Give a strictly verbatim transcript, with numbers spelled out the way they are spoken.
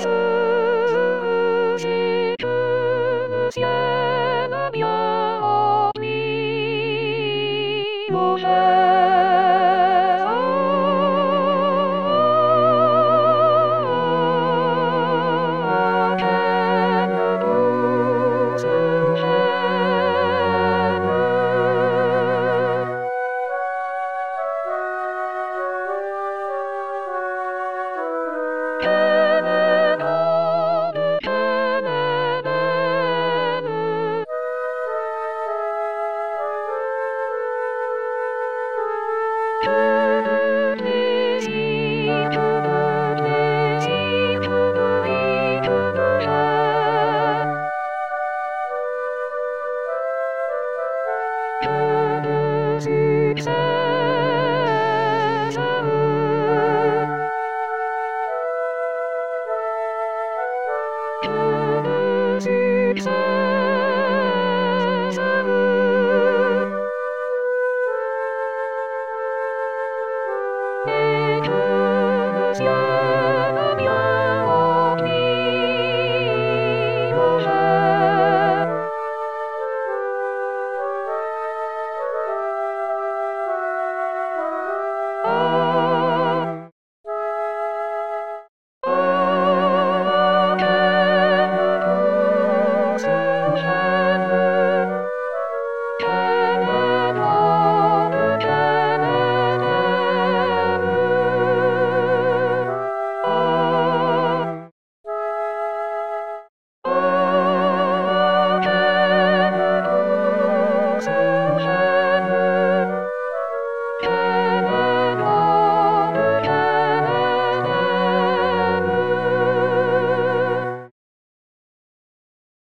J'ai que le ciel bien rempli au quelle douce gêne. Quelle est grande, quelle est belle. Que de plaisir, que de plaisir, que de vie, que de joie. Que de succès. Que de succès.